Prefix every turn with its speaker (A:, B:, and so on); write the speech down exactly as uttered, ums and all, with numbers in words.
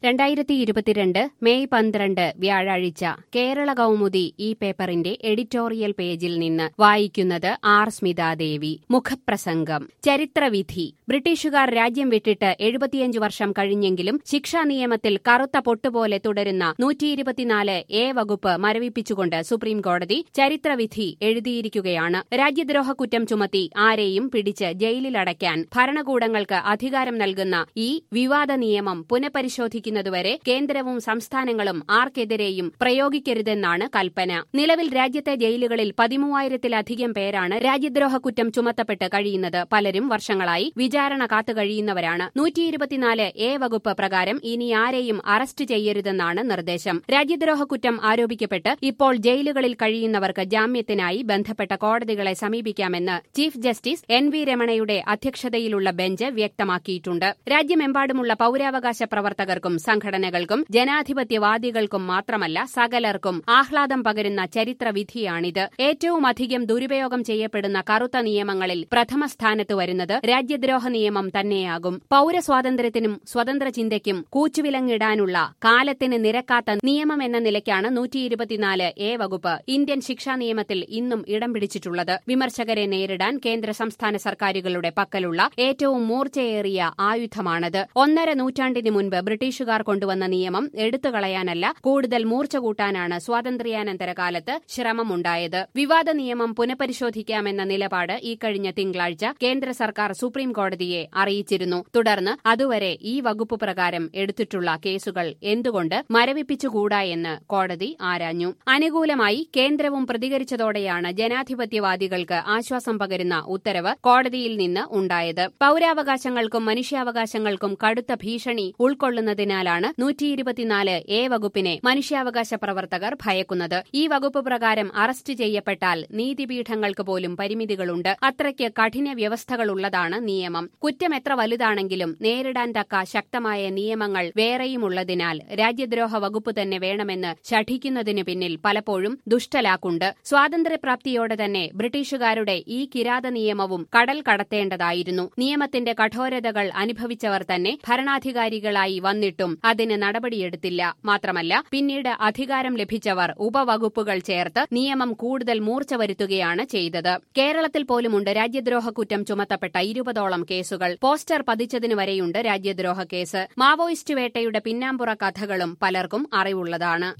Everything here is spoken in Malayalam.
A: രണ്ടായിരത്തി ഇരുപത്തിരണ്ട് മെയ് പന്ത്രണ്ട് വ്യാഴാഴ്ച കേരള കൗമുദി ഈ പേപ്പറിന്റെ എഡിറ്റോറിയൽ പേജിൽ നിന്ന് വായിക്കുന്നത് ആർ സ്മിതാദേവി. മുഖപ്രസംഗം. ചരിത്രവിധി. ബ്രിട്ടീഷുകാർ രാജ്യം വിട്ടിട്ട് എഴുപത്തിയഞ്ച് വർഷം കഴിഞ്ഞെങ്കിലും ശിക്ഷാ നിയമത്തിൽ കറുത്ത പൊട്ടുപോലെ തുടരുന്ന നൂറ്റിയിരുപത്തിനാല് എ വകുപ്പ് മരവിപ്പിച്ചുകൊണ്ട് സുപ്രീംകോടതി ചരിത്രവിധി എഴുതിയിരിക്കുകയാണ്. രാജ്യദ്രോഹ കുറ്റം ചുമത്തി ആരെയും പിടിച്ച് ജയിലിലടയ്ക്കാൻ ഭരണകൂടങ്ങൾക്ക് അധികാരം നൽകുന്ന ഈ വിവാദ നിയമം പുനഃപരിശോധിക്കുന്ന ുവരെ കേന്ദ്രവും സംസ്ഥാനങ്ങളും ആർക്കെതിരെയും പ്രയോഗിക്കരുതെന്നാണ് കൽപ്പന. നിലവിൽ രാജ്യത്തെ ജയിലുകളിൽ പതിമൂവായിരത്തിലധികം പേരാണ് രാജ്യദ്രോഹ കുറ്റം ചുമത്തപ്പെട്ട് കഴിയുന്നത്. പലരും വർഷങ്ങളായി വിചാരണ കാത്തു കഴിയുന്നവരാണ്. നൂറ്റിയിരുപത്തിനാല് എ വകുപ്പ് പ്രകാരം ഇനി ആരെയും അറസ്റ്റ് ചെയ്യരുതെന്നാണ് നിർദ്ദേശം. രാജ്യദ്രോഹ കുറ്റം ആരോപിക്കപ്പെട്ട് ഇപ്പോൾ ജയിലുകളിൽ കഴിയുന്നവർക്ക് ജാമ്യത്തിനായി ബന്ധപ്പെട്ട കോടതികളെ സമീപിക്കാമെന്ന് ചീഫ് ജസ്റ്റിസ് എൻ വി രമണയുടെ അധ്യക്ഷതയിലുള്ള ബെഞ്ച് വ്യക്തമാക്കിയിട്ടുണ്ട്. രാജ്യമെമ്പാടുമുള്ള പൌരാവകാശ പ്രവർത്തകർക്കും സംഘടനകൾക്കും ജനാധിപത്യവാദികൾക്കും മാത്രമല്ല സകലർക്കും ആഹ്ലാദം പകരുന്ന ചരിത്രവിധിയാണിത്. ഏറ്റവുമധികം ദുരുപയോഗം ചെയ്യപ്പെടുന്ന കറുത്ത നിയമങ്ങളിൽ പ്രഥമ സ്ഥാനത്ത് വരുന്നത് രാജ്യദ്രോഹ നിയമം തന്നെയാകും. പൌരസ്വാതന്ത്ര്യത്തിനും സ്വതന്ത്ര ചിന്തയ്ക്കും കൂച്ചുവിലങ്ങിടാനുള്ള കാലത്തിന് നിരക്കാത്ത നിയമമെന്ന നിലയ്ക്കാണ് നൂറ്റിയിരുപത്തിനാല് എ വകുപ്പ് ഇന്ത്യൻ ശിക്ഷാ നിയമത്തിൽ ഇന്നും ഇടം പിടിച്ചിട്ടുള്ളത്. വിമർശകരെ നേരിടാൻ കേന്ദ്ര സംസ്ഥാന സർക്കാരുകളുടെ പക്കലുള്ള ഏറ്റവും മൂർച്ചയേറിയ ആയുധമാണത്. ഒന്നര നൂറ്റാണ്ടിന് മുൻപ് ബ്രിട്ടീഷുകാർ കൊണ്ടുവന്ന നിയമം എടുത്തുകളയാനല്ല, കൂടുതൽ മൂർച്ച കൂട്ടാനാണ് സ്വാതന്ത്ര്യാനന്തര കാലത്ത് ശ്രമമുണ്ടായത്. വിവാദ നിയമം പുനഃപരിശോധിക്കാമെന്ന നിലപാട് ഇക്കഴിഞ്ഞ തിങ്കളാഴ്ച കേന്ദ്ര സർക്കാർ സുപ്രീംകോടതിയെ അറിയിച്ചിരുന്നു. തുടർന്ന് അതുവരെ ഈ വകുപ്പ് പ്രകാരം എടുത്തിട്ടുള്ള കേസുകൾ എന്തുകൊണ്ട് മരവിപ്പിച്ചുകൂടാ എന്ന് കോടതി ആരാഞ്ഞു. അനുകൂലമായി കേന്ദ്രവും പ്രതികരിച്ചതോടെയാണ് ജനാധിപത്യവാദികൾക്ക് ആശ്വാസം പകരുന്ന ഉത്തരവ് കോടതിയിൽ നിന്ന് ഉണ്ടായത്. പൌരാവകാശങ്ങൾക്കും മനുഷ്യാവകാശങ്ങൾക്കും കടുത്ത ഭീഷണി ഉൾക്കൊള്ളുന്നതിനാലാണ് നൂറ്റിയിരുപത്തിനാല് എ വകുപ്പിനെ മനുഷ്യാവകാശ പ്രവർത്തകർ ഭയക്കുന്നത്. ഈ വകുപ്പ് പ്രകാരം അറസ്റ്റ് ചെയ്യപ്പെട്ടാൽ നീതിപീഠങ്ങൾക്ക് പോലും പരിമിതികളുണ്ട്. അത്രയ്ക്ക് കഠിന വ്യവസ്ഥകളുള്ളതാണ് നിയമം. കുറ്റം എത്ര വലുതാണെങ്കിലും നേരിടാൻ തക്ക ശക്തമായ നിയമങ്ങൾ വേറെയുമുള്ളതിനാൽ രാജ്യദ്രോഹ വകുപ്പ് തന്നെ വേണമെന്ന് ശഠിക്കുന്നതിനു പിന്നിൽ പലപ്പോഴും ദുഷ്ടലാക്കുണ്ട്. സ്വാതന്ത്ര്യപ്രാപ്തിയോടെ തന്നെ ബ്രിട്ടീഷുകാരുടെ ഈ കിരാത നിയമവും കടൽ കടത്തേണ്ടതായിരുന്നു. നിയമത്തിന്റെ കഠോരതകൾ അനുഭവിച്ചവർ തന്നെ ഭരണാധികാരികളായി വന്നിട്ടും അതിന് നടപടിയെടുത്തില്ല. മാത്രമല്ല, പിന്നീട് അധികാരം ലഭിച്ചവർ ഉപവകുപ്പുകൾ ചേർത്ത് നിയമം കൂടുതൽ മൂർച്ച വരുത്തുകയാണ് ചെയ്തത്. കേരളത്തിൽ പോലുമുണ്ട് രാജ്യദ്രോഹ കുറ്റം ചുമത്തപ്പെട്ട ഇരുപതോളം കേസുകൾ. പോസ്റ്റർ പതിച്ചതിനു വരെയുണ്ട് രാജ്യദ്രോഹ കേസ്. മാവോയിസ്റ്റ് വേട്ടയുടെ പിന്നാമ്പുറ കഥകളും പലർക്കും അറിവുള്ളതാണ്.